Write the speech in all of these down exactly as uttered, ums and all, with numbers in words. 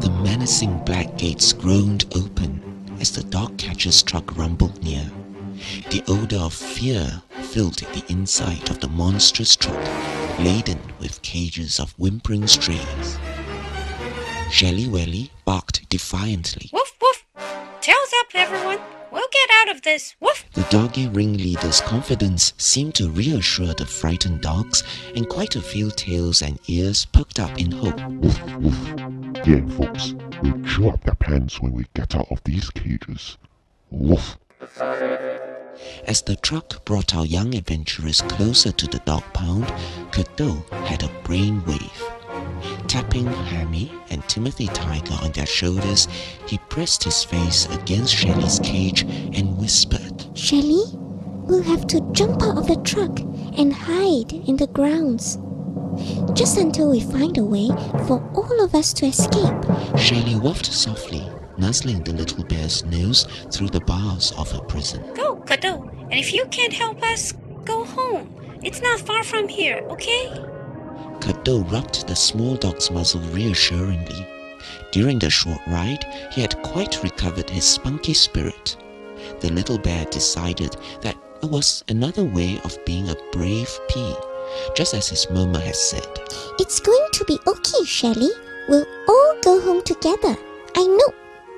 The menacing black gates groaned open as the dog catcher's truck rumbled near. The odor of fear filled the inside of the monstrous truck, laden with cages of whimpering strays. Shelly Welly barked defiantly. Woof, woof! Tails up, everyone! We'll get out of this! Woof! The doggy ringleader's confidence seemed to reassure the frightened dogs, and quite a few tails and ears perked up in hope. Woof, woof. Yeah, folks, we'll chew up their pants when we get out of these cages. Woof. As the truck brought our young adventurers closer to the dog pound, Cadeau had a brainwave. Tapping Hammy and Timothy Tiger on their shoulders, he pressed his face against Shelly's cage and whispered, Shelly, we'll have to jump out of the truck and hide in the grounds, just until we find a way for all of us to escape. Shelly whooped softly, nuzzling the little bear's nose through the bars of her prison. Go, Cadeau, and if you can't help us, go home. It's not far from here, okay? Cadeau rubbed the small dog's muzzle reassuringly. During the short ride, he had quite recovered his spunky spirit. The little bear decided that it was another way of being a brave pea, just as his mama had said. It's going to be okay, Shelly. We'll all go home together. I know.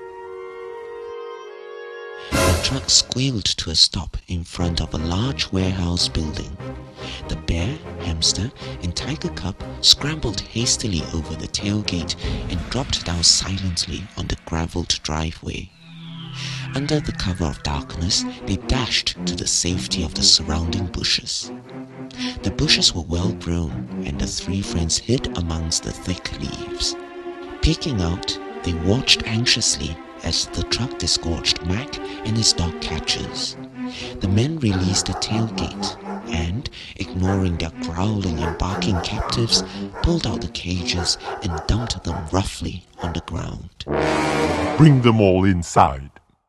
The truck squealed to a stop in front of a large warehouse building. The bear, hamster, and tiger cub scrambled hastily over the tailgate and dropped down silently on the gravelled driveway. Under the cover of darkness, they dashed to the safety of the surrounding bushes. The bushes were well grown, and the three friends hid amongst the thick leaves. Peeking out, they watched anxiously as the truck disgorged Mac and his dog catchers. The men released the tailgate and, ignoring their growling and barking captives, pulled out the cages and dumped them roughly on the ground. Bring them all inside.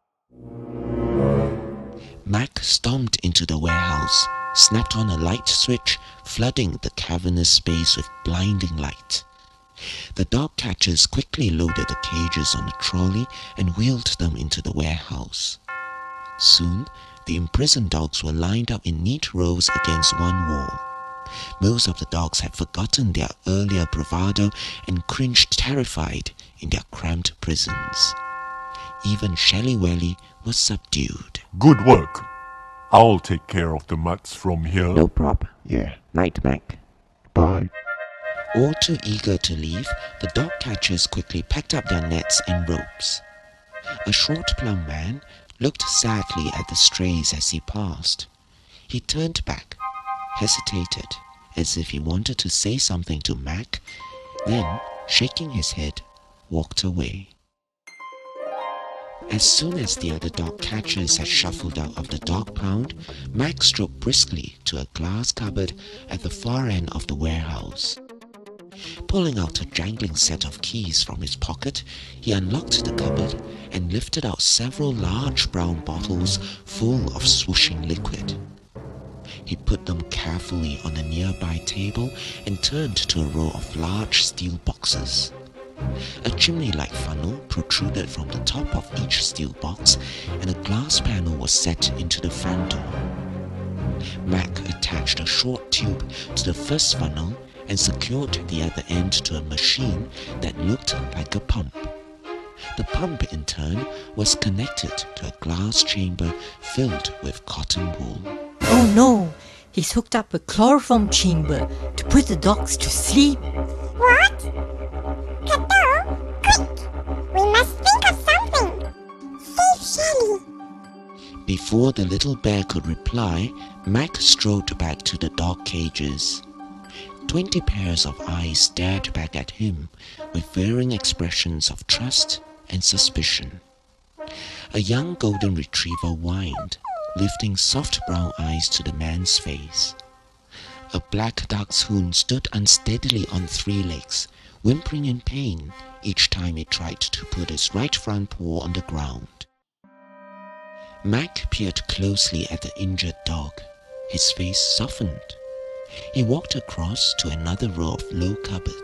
Mac stomped into the warehouse, snapped on a light switch, flooding the cavernous space with blinding light. The dog catchers quickly loaded the cages on a trolley and wheeled them into the warehouse. Soon, the imprisoned dogs were lined up in neat rows against one wall. Most of the dogs had forgotten their earlier bravado and cringed terrified in their cramped prisons. Even Shelly Welly was subdued. Good work. I'll take care of the mutts from here. No prob. Yeah. Night, Mac. Bye. All too eager to leave, the dog catchers quickly packed up their nets and ropes. A short plump man looked sadly at the strays as he passed. He turned back, hesitated, as if he wanted to say something to Mac, then, shaking his head, walked away. As soon as the other dog catchers had shuffled out of the dog pound, Mac strode briskly to a glass cupboard at the far end of the warehouse. Pulling out a jangling set of keys from his pocket, he unlocked the cupboard and lifted out several large brown bottles full of swooshing liquid. He put them carefully on a nearby table and turned to a row of large steel boxes. A chimney-like funnel protruded from the top of each steel box, and a glass panel was set into the front door. Mac attached a short tube to the first funnel and secured the other end to a machine that looked like a pump. The pump, in turn, was connected to a glass chamber filled with cotton wool. Oh no! He's hooked up a chloroform chamber to put the dogs to sleep. What? Cadeau, quick! We must think of something! Save Shelly! Before the little bear could reply, Mac strode back to the dog cages. Twenty pairs of eyes stared back at him with varying expressions of trust and suspicion. A young golden retriever whined, lifting soft brown eyes to the man's face. A black dachshund stood unsteadily on three legs, whimpering in pain each time it tried to put its right front paw on the ground. Mac peered closely at the injured dog. His face softened. He walked across to another row of low cupboards,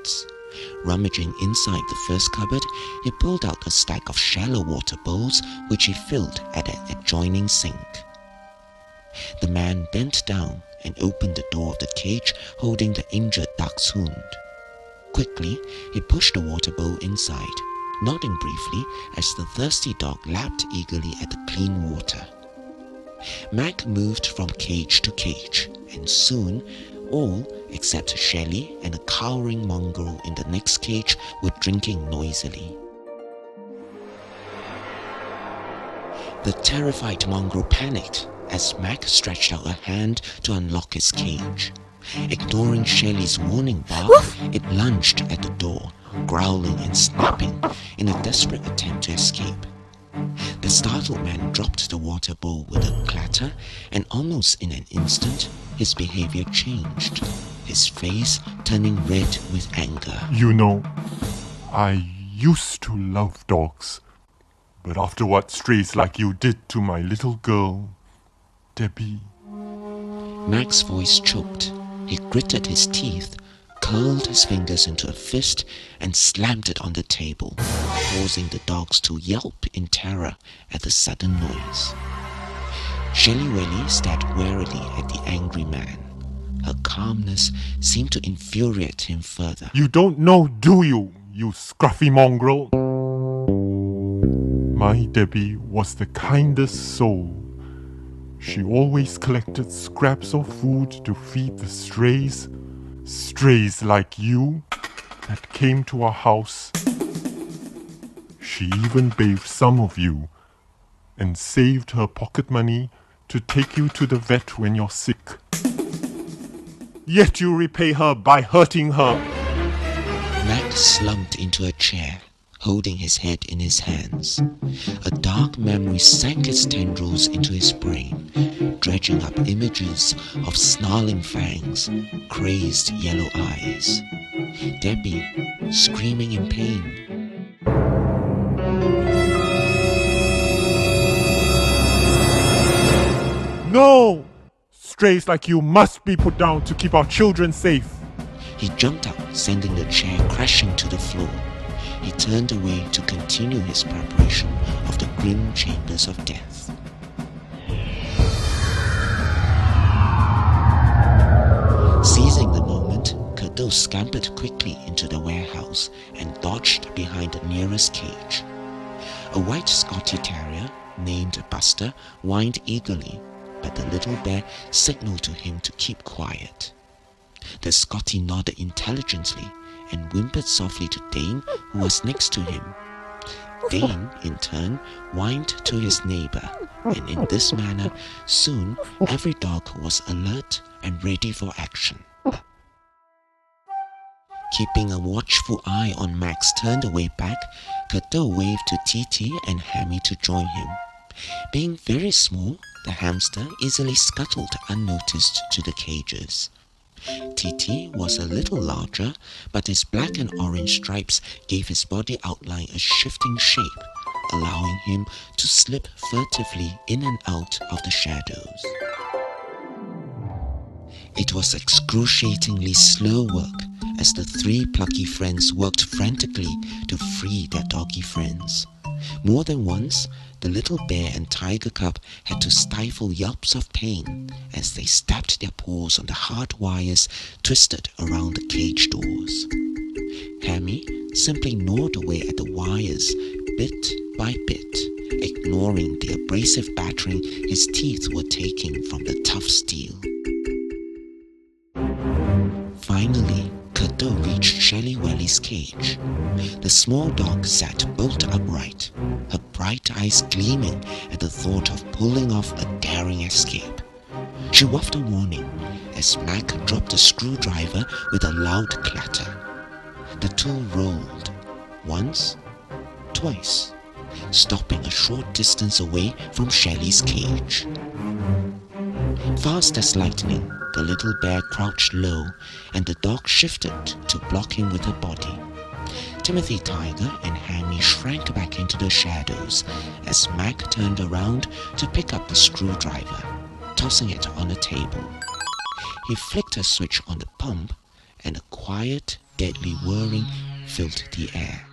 Rummaging inside the first cupboard, he pulled out a stack of shallow water bowls which he filled at an adjoining sink. The man bent down and opened the door of the cage holding the injured duck's wound. Quickly, he pushed the water bowl inside, nodding briefly as the thirsty dog lapped eagerly at the clean water. Mac moved from cage to cage, and soon all except Shelley and a cowering mongrel in the next cage were drinking noisily. The terrified mongrel panicked as Mac stretched out a hand to unlock his cage. Ignoring Shelley's warning bark, it lunged at the door, growling and snapping in a desperate attempt to escape. The startled man dropped the water bowl with a clatter, and almost in an instant, his behavior changed, his face turning red with anger. You know, I used to love dogs, but after what strays like you did to my little girl, Debbie... Mac's voice choked. He gritted his teeth, curled his fingers into a fist, and slammed it on the table, causing the dogs to yelp in terror at the sudden noise. Shelly Welly stared warily at the angry man. Her calmness seemed to infuriate him further. You don't know, do you, you scruffy mongrel? My Debbie was the kindest soul. She always collected scraps of food to feed the strays, strays like you, that came to our house. She even bathed some of you, and saved her pocket money to take you to the vet when you're sick. Yet you repay her by hurting her. Mac slumped into a chair, holding his head in his hands. A dark memory sank its tendrils into his brain, dredging up images of snarling fangs, crazed yellow eyes. Debbie, screaming in pain. No! Strays like you must be put down to keep our children safe. He jumped up, sending the chair crashing to the floor. He turned away to continue his preparation of the grim chambers of death. Seizing the moment, Cadeau scampered quickly into the warehouse and dodged behind the nearest cage. A white Scottie Terrier, named Buster, whined eagerly, but the little bear signaled to him to keep quiet. The Scottie nodded intelligently and whimpered softly to Dane, who was next to him. Dane, in turn, whined to his neighbor, and in this manner, soon every dog was alert and ready for action. Keeping a watchful eye on Mac's turned away back, Cadeau waved to Titi and Hammy to join him. Being very small, the hamster easily scuttled unnoticed to the cages. Titi was a little larger, but his black and orange stripes gave his body outline a shifting shape, allowing him to slip furtively in and out of the shadows. It was excruciatingly slow work as the three plucky friends worked frantically to free their doggy friends. More than once, the little bear and tiger cub had to stifle yelps of pain as they stabbed their paws on the hard wires twisted around the cage doors. Hammy simply gnawed away at the wires bit by bit, ignoring the abrasive battering his teeth were taking from the tough steel. Finally, Cadeau reached Shelly Welly's cage. The small dog sat bolt upright, her bright eyes gleaming at the thought of pulling off a daring escape. She whuffed a warning as Mac dropped a screwdriver with a loud clatter. The tool rolled, once, twice, stopping a short distance away from Shelly's cage. Fast as lightning, the little bear crouched low, and the dog shifted to block him with her body. Timothy Tiger and Hammy shrank back into the shadows as Mac turned around to pick up the screwdriver, tossing it on the table. He flicked a switch on the pump, and a quiet, deadly whirring filled the air.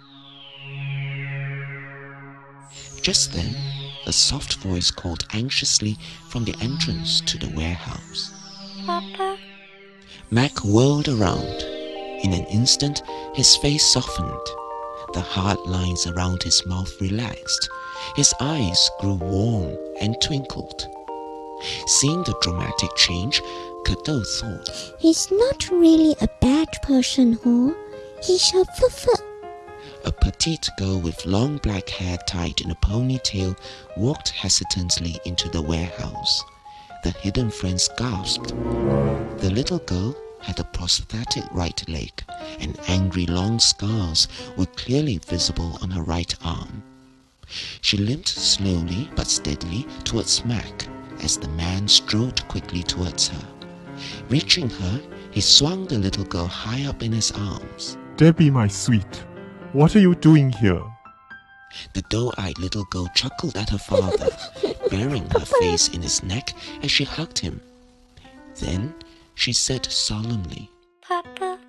Just then, a soft voice called anxiously from the entrance to the warehouse. Papa? Mac whirled around. In an instant, his face softened. The hard lines around his mouth relaxed. His eyes grew warm and twinkled. Seeing the dramatic change, Cadeau thought, He's not really a bad person, Ho. He's a f-f. A petite girl with long black hair tied in a ponytail walked hesitantly into the warehouse. The hidden friends gasped. The little girl had a prosthetic right leg, and angry long scars were clearly visible on her right arm. She limped slowly but steadily towards Mac as the man strode quickly towards her. Reaching her, he swung the little girl high up in his arms. Debbie, my sweet, what are you doing here? The doe-eyed little girl chuckled at her father, burying her face in his neck as she hugged him. Then she said solemnly, Papa,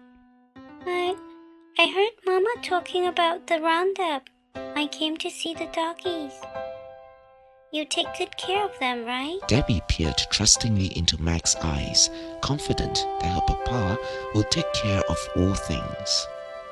I, I heard Mama talking about the roundup. I came to see the doggies. You take good care of them, right? Debbie peered trustingly into Mac's eyes, confident that her papa would take care of all things.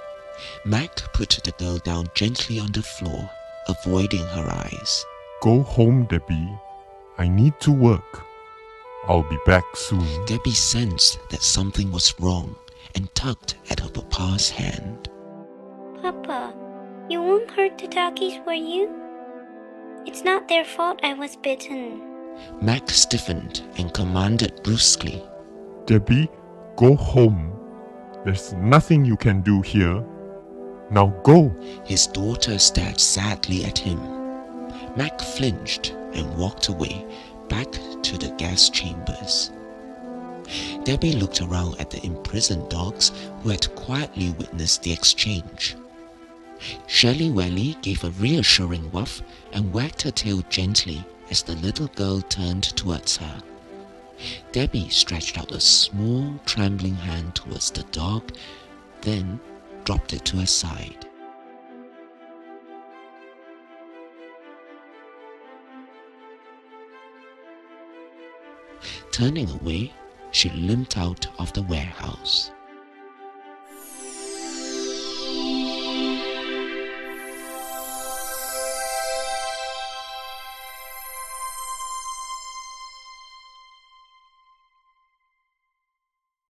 Mac put the girl down gently on the floor, avoiding her eyes. Go home, Debbie. I need to work. I'll be back soon. Debbie sensed that something was wrong and tugged at her papa's hand. Papa, you won't hurt the doggies, will you? It's not their fault I was bitten. Mac stiffened and commanded brusquely, Debbie, go home. There's nothing you can do here. Now go. His daughter stared sadly at him. Mac flinched and walked away, back to the gas chambers. Debbie looked around at the imprisoned dogs who had quietly witnessed the exchange. Shelly Welly gave a reassuring woof and wagged her tail gently as the little girl turned towards her. Debbie stretched out a small, trembling hand towards the dog, then dropped it to her side. Turning away, she limped out of the warehouse.